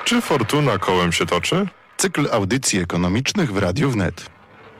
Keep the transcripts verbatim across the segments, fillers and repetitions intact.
Czy fortuna kołem się toczy? Cykl audycji ekonomicznych w Radiu Wnet.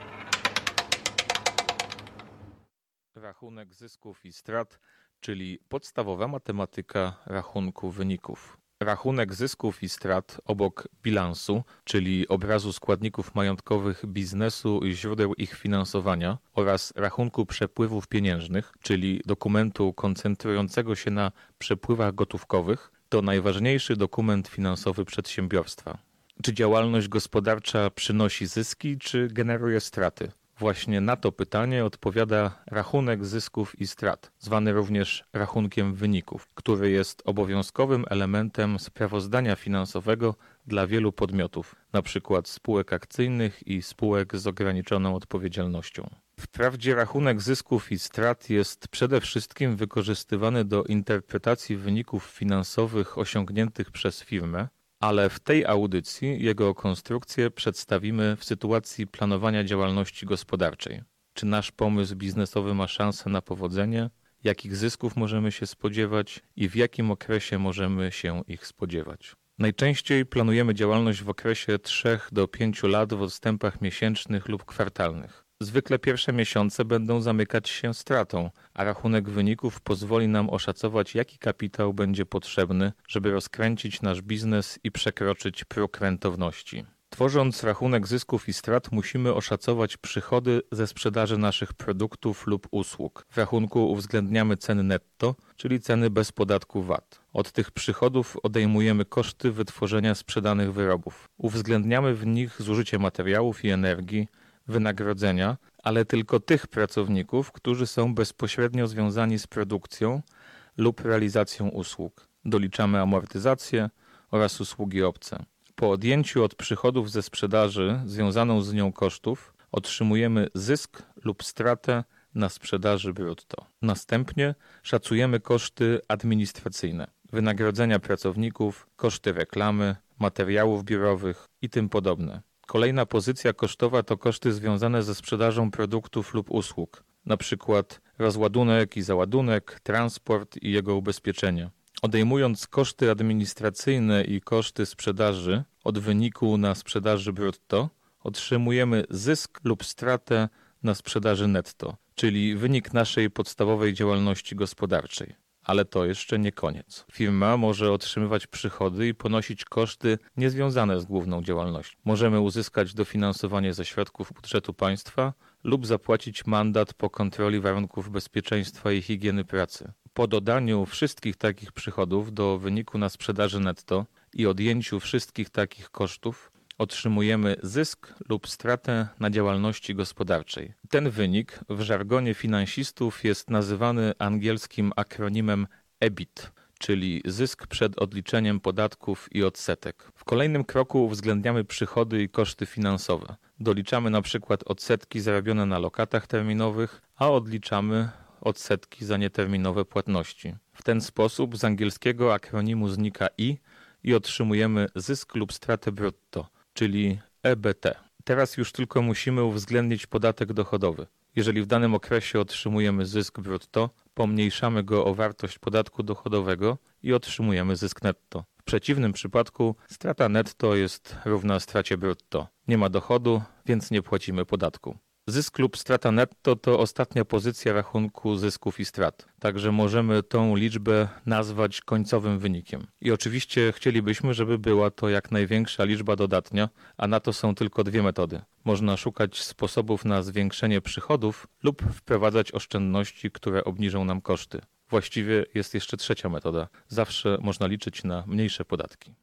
Rachunek zysków i strat, czyli podstawowa matematyka rachunku wyników. Rachunek zysków i strat obok bilansu, czyli obrazu składników majątkowych biznesu i źródeł ich finansowania oraz rachunku przepływów pieniężnych, czyli dokumentu koncentrującego się na przepływach gotówkowych, to najważniejszy dokument finansowy przedsiębiorstwa. Czy działalność gospodarcza przynosi zyski, czy generuje straty? Właśnie na to pytanie odpowiada rachunek zysków i strat, zwany również rachunkiem wyników, który jest obowiązkowym elementem sprawozdania finansowego dla wielu podmiotów, np. spółek akcyjnych i spółek z ograniczoną odpowiedzialnością. Wprawdzie rachunek zysków i strat jest przede wszystkim wykorzystywany do interpretacji wyników finansowych osiągniętych przez firmę, ale w tej audycji jego konstrukcję przedstawimy w sytuacji planowania działalności gospodarczej. Czy nasz pomysł biznesowy ma szansę na powodzenie? Jakich zysków możemy się spodziewać i w jakim okresie możemy się ich spodziewać? Najczęściej planujemy działalność w okresie trzech do pięciu lat w odstępach miesięcznych lub kwartalnych. Zwykle pierwsze miesiące będą zamykać się stratą, a rachunek wyników pozwoli nam oszacować, jaki kapitał będzie potrzebny, żeby rozkręcić nasz biznes i przekroczyć próg rentowności. Tworząc rachunek zysków i strat musimy oszacować przychody ze sprzedaży naszych produktów lub usług. W rachunku uwzględniamy ceny netto, czyli ceny bez podatku V A T. Od tych przychodów odejmujemy koszty wytworzenia sprzedanych wyrobów. Uwzględniamy w nich zużycie materiałów i energii, wynagrodzenia, ale tylko tych pracowników, którzy są bezpośrednio związani z produkcją lub realizacją usług. Doliczamy amortyzację oraz usługi obce. Po odjęciu od przychodów ze sprzedaży związaną z nią kosztów otrzymujemy zysk lub stratę na sprzedaży brutto. Następnie szacujemy koszty administracyjne, wynagrodzenia pracowników, koszty reklamy, materiałów biurowych i tym podobne. Kolejna pozycja kosztowa to koszty związane ze sprzedażą produktów lub usług, np. rozładunek i załadunek, transport i jego ubezpieczenie. Odejmując koszty administracyjne i koszty sprzedaży od wyniku na sprzedaży brutto, otrzymujemy zysk lub stratę na sprzedaży netto, czyli wynik naszej podstawowej działalności gospodarczej. Ale to jeszcze nie koniec. Firma może otrzymywać przychody i ponosić koszty niezwiązane z główną działalnością. Możemy uzyskać dofinansowanie ze środków budżetu państwa lub zapłacić mandat po kontroli warunków bezpieczeństwa i higieny pracy. Po dodaniu wszystkich takich przychodów do wyniku na sprzedaży netto i odjęciu wszystkich takich kosztów otrzymujemy zysk lub stratę na działalności gospodarczej. Ten wynik w żargonie finansistów jest nazywany angielskim akronimem E B I T, czyli zysk przed odliczeniem podatków i odsetek. W kolejnym kroku uwzględniamy przychody i koszty finansowe. Doliczamy na przykład odsetki zarobione na lokatach terminowych, a odliczamy odsetki za nieterminowe płatności. W ten sposób z angielskiego akronimu znika I i otrzymujemy zysk lub stratę brutto, czyli E B T. Teraz już tylko musimy uwzględnić podatek dochodowy. Jeżeli w danym okresie otrzymujemy zysk brutto, pomniejszamy go o wartość podatku dochodowego i otrzymujemy zysk netto. W przeciwnym przypadku strata netto jest równa stracie brutto. Nie ma dochodu, więc nie płacimy podatku. Zysk lub strata netto to ostatnia pozycja rachunku zysków i strat, także możemy tą liczbę nazwać końcowym wynikiem. I oczywiście chcielibyśmy, żeby była to jak największa liczba dodatnia, a na to są tylko dwie metody. Można szukać sposobów na zwiększenie przychodów lub wprowadzać oszczędności, które obniżą nam koszty. Właściwie jest jeszcze trzecia metoda. Zawsze można liczyć na mniejsze podatki.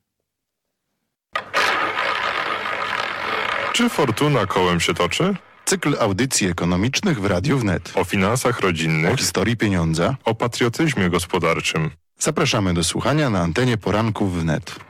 Czy fortuna kołem się toczy? Cykl audycji ekonomicznych w Radiu Wnet. O finansach rodzinnych, O historii pieniądza, o patriotyzmie gospodarczym. Zapraszamy do słuchania na antenie poranków Wnet.